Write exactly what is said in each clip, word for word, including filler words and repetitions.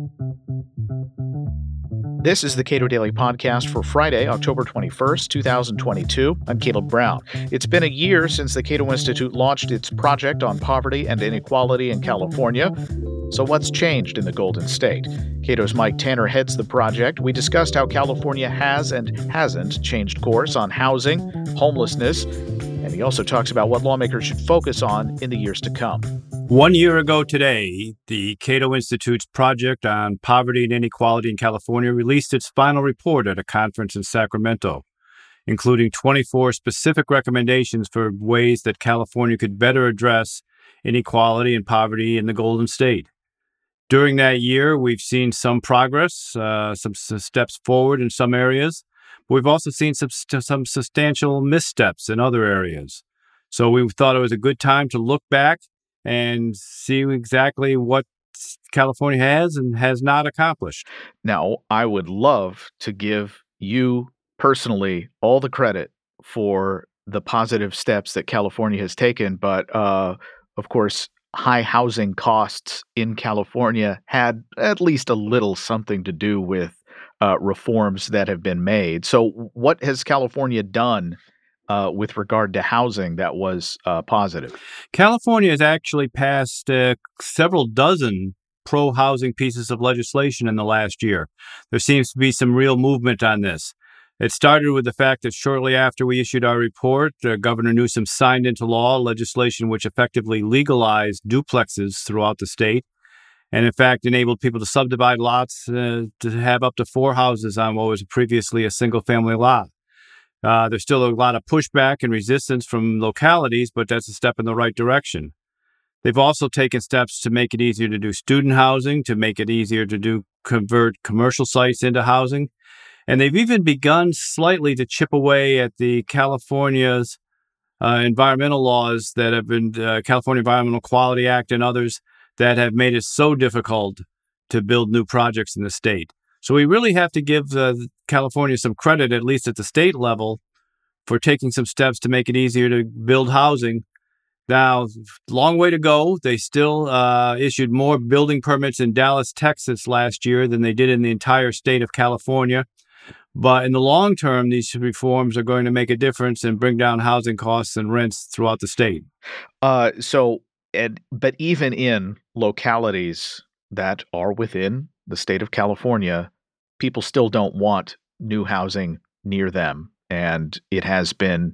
This is the Cato Daily Podcast for Friday, October twenty-first, twenty twenty-two. I'm Caleb Brown. It's been a year since the Cato Institute launched its project on poverty and inequality in California. So what's changed in the Golden State? Cato's Mike Tanner heads the project. We discussed how California has and hasn't changed course on housing, homelessness, and he also talks about what lawmakers should focus on in the years to come. One year ago today, the Cato Institute's project on poverty and inequality in California released its final report at a conference in Sacramento, including twenty-four specific recommendations for ways that California could better address inequality and poverty in the Golden State. During that year, we've seen some progress, uh, some, some steps forward in some areas. But we've also seen some, some substantial missteps in other areas. So we thought it was a good time to look back and see exactly what California has and has not accomplished. Now, I would love to give you personally all the credit for the positive steps that California has taken, but uh, of course, high housing costs in California had at least a little something to do with uh, reforms that have been made. So what has California done Uh, with regard to housing that was uh, positive? California has actually passed uh, several dozen pro-housing pieces of legislation in the last year. There seems to be some real movement on this. It started with the fact that shortly after we issued our report, uh, Governor Newsom signed into law legislation which effectively legalized duplexes throughout the state, and in fact enabled people to subdivide lots uh, to have up to four houses on what was previously a single-family lot. Uh, there's still a lot of pushback and resistance from localities, but that's a step in the right direction. They've also taken steps to make it easier to do student housing, to make it easier to do convert commercial sites into housing. And they've even begun slightly to chip away at the California's uh, environmental laws that have been, uh, California Environmental Quality Act and others that have made it so difficult to build new projects in the state. So we really have to give uh, California some credit, at least at the state level, for taking some steps to make it easier to build housing. Now, long way to go. They still uh, issued more building permits in Dallas, Texas last year than they did in the entire state of California. But in the long term, these reforms are going to make a difference and bring down housing costs and rents throughout the state. Uh, so, and, but even in localities that are within the state of California, people still don't want new housing near them. And it has been,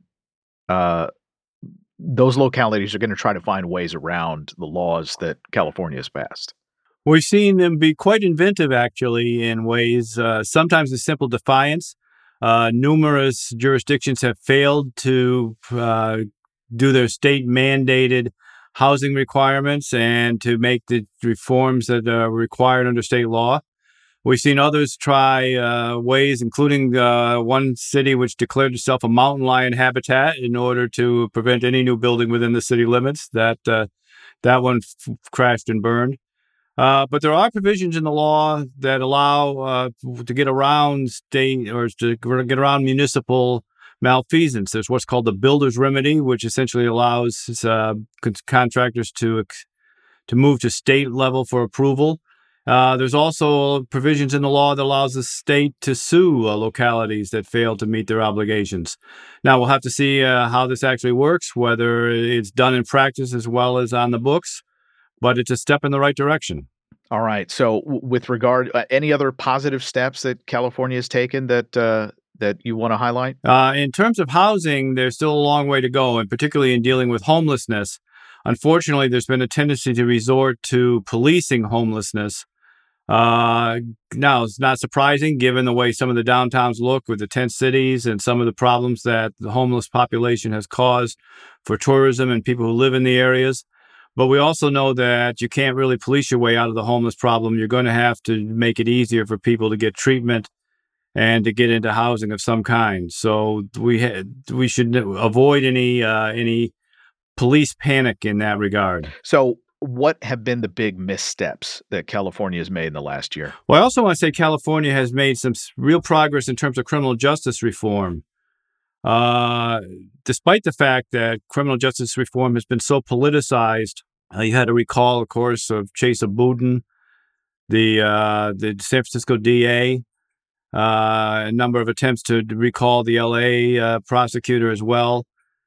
uh, those localities are going to try to find ways around the laws that California has passed. We've seen them be quite inventive, actually, in ways, uh, sometimes a simple defiance. Uh, numerous jurisdictions have failed to uh, do their state-mandated housing requirements and to make the reforms that are required under state law. We've seen others try uh, ways, including uh, one city which declared itself a mountain lion habitat in order to prevent any new building within the city limits. That uh, that one f- crashed and burned. Uh, but there are provisions in the law that allow uh, to get around state or to get around municipal malfeasance. There's what's called the builder's remedy, which essentially allows uh, con- contractors to to move to state level for approval. Uh, there's also provisions in the law that allows the state to sue uh, localities that fail to meet their obligations. Now, we'll have to see uh, how this actually works, whether it's done in practice as well as on the books, but it's a step in the right direction. All right. So w- with regard, uh, any other positive steps that California has taken that uh, that you want to highlight? Uh, in terms of housing, there's still a long way to go, and particularly in dealing with homelessness. Unfortunately, there's been a tendency to resort to policing homelessness. Uh, now, it's not surprising given the way some of the downtowns look with the tent cities and some of the problems that the homeless population has caused for tourism and people who live in the areas. But we also know that you can't really police your way out of the homeless problem. You're going to have to make it easier for people to get treatment and to get into housing of some kind. So we ha- we should avoid any uh, any police panic in that regard. So what have been the big missteps that California has made in the last year? Well, I also want to say California has made some real progress in terms of criminal justice reform. Uh, despite the fact that criminal justice reform has been so politicized, uh, you had to recall, of course, of Chesa Boudin, the uh, the San Francisco D A, uh, a number of attempts to recall the L A uh, prosecutor as well.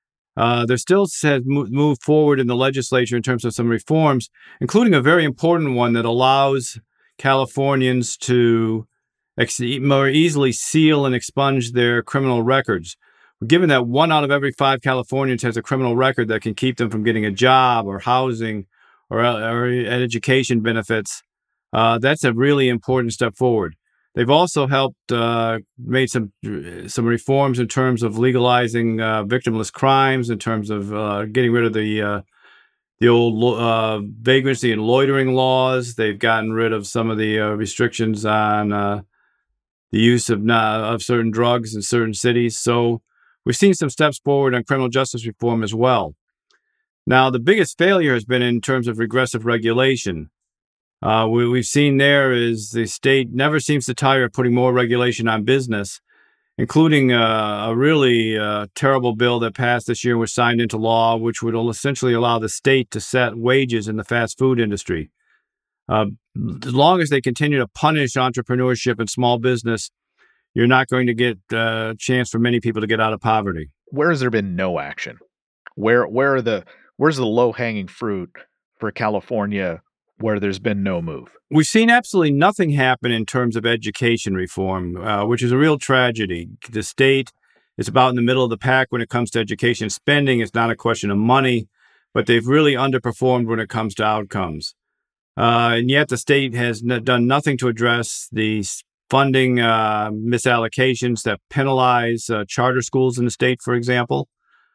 Uh, there still has moved forward in the legislature in terms of some reforms, including a very important one that allows Californians to ex- more easily seal and expunge their criminal records. Given that one out of every five Californians has a criminal record that can keep them from getting a job or housing or, or education benefits, uh, that's a really important step forward. They've also helped uh, made some some reforms in terms of legalizing uh, victimless crimes, in terms of uh, getting rid of the uh, the old uh, vagrancy and loitering laws. They've gotten rid of some of the uh, restrictions on uh, the use of uh, of certain drugs in certain cities. So we've seen some steps forward on criminal justice reform as well. Now, the biggest failure has been in terms of regressive regulation. Uh, what we've seen there is the state never seems to tire of putting more regulation on business, including uh, a really uh, terrible bill that passed this year and was signed into law, which would essentially allow the state to set wages in the fast food industry. Uh, as long as they continue to punish entrepreneurship and small business, you're not going to get a chance for many people to get out of poverty. Where has there been no action? Where where are the where's the low-hanging fruit for California where there's been no move? We've seen absolutely nothing happen in terms of education reform, uh, which is a real tragedy. The state is about in the middle of the pack when it comes to education spending. It's not a question of money, but they've really underperformed when it comes to outcomes. Uh, and yet the state has n- done nothing to address the funding uh, misallocations that penalize uh, charter schools in the state, for example.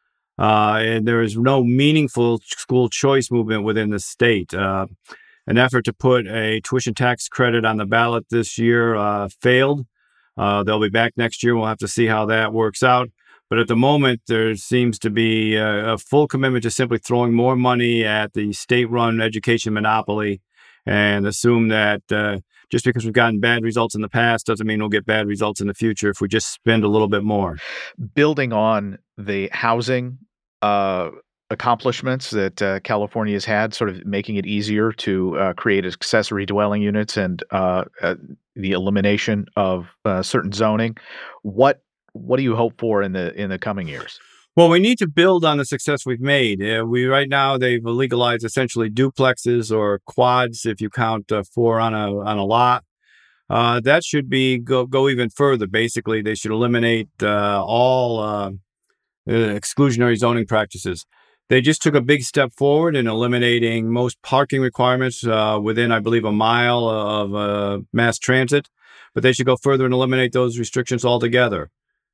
Uh, and there is no meaningful school choice movement within the state. Uh, An effort to put a tuition tax credit on the ballot this year uh, failed. Uh, they'll be back next year. We'll have to see how that works out. But at the moment, there seems to be a, a full commitment to simply throwing more money at the state-run education monopoly and assume that uh, just because we've gotten bad results in the past doesn't mean we'll get bad results in the future if we just spend a little bit more. Building on the housing uh accomplishments that uh, California has had, sort of making it easier to uh, create accessory dwelling units and uh, uh, the elimination of uh, certain zoning. What what do you hope for in the in the coming years? Well, we need to build on the success we've made. Uh, we right now they've legalized essentially duplexes or quads, if you count uh, four on a on a lot. Uh, that should be go go even further. Basically, they should eliminate uh, all uh, exclusionary zoning practices. They just took a big step forward in eliminating most parking requirements uh, within, I believe, a mile of uh, mass transit, but they should go further and eliminate those restrictions altogether.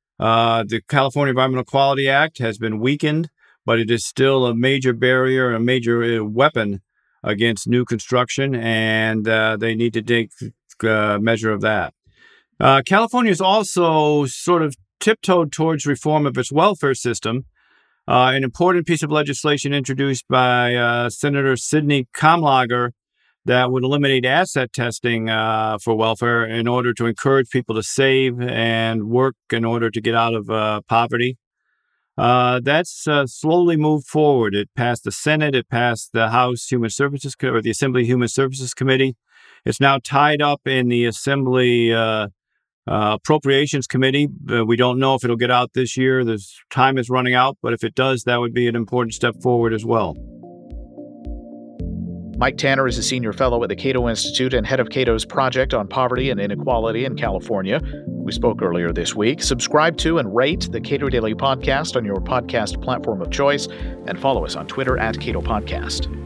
Uh, the California Environmental Quality Act has been weakened, but it is still a major barrier, a major weapon against new construction, and uh, they need to take uh, measure of that. Uh, California has also sort of tiptoed towards reform of its welfare system. Uh, an important piece of legislation introduced by uh, Senator Sidney Kamlager that would eliminate asset testing uh, for welfare in order to encourage people to save and work in order to get out of uh, poverty. Uh, that's uh, slowly moved forward. It passed the Senate. It passed the House Human Services Co- or the Assembly Human Services Committee. It's now tied up in the Assembly uh, Uh, Appropriations Committee. Uh, we don't know if it'll get out this year. The time is running out, but if it does, that would be an important step forward as well. Mike Tanner is a senior fellow at the Cato Institute and head of Cato's Project on Poverty and Inequality in California. We spoke earlier this week. Subscribe to and rate the Cato Daily Podcast on your podcast platform of choice, and follow us on Twitter at Cato Podcast.